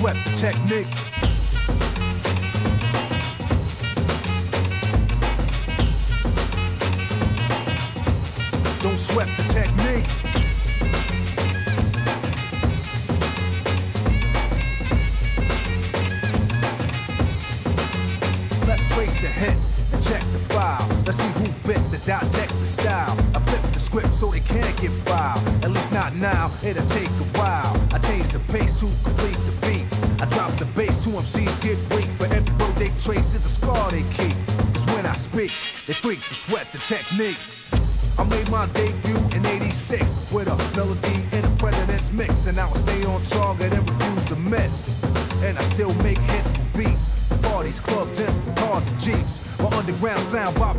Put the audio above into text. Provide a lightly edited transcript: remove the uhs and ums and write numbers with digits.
sweat the technique. Don't sweat the technique. Let's trace the hits and check the file. Let's see who bit the dissect the style. I flip the script so they can't get filed. At least not now, it'll take a while. I change the pace to complete the beat. I drop the bass to MCs get weak. For every road they trace is a scar they keep. Cause when I speak, they freak to sweat the technique. I made my debut in '86 with a melody in a president's mix. And now I stay on target and refuse to miss. And I still make hits for beats, parties, clubs, and cars and jeeps. My underground sound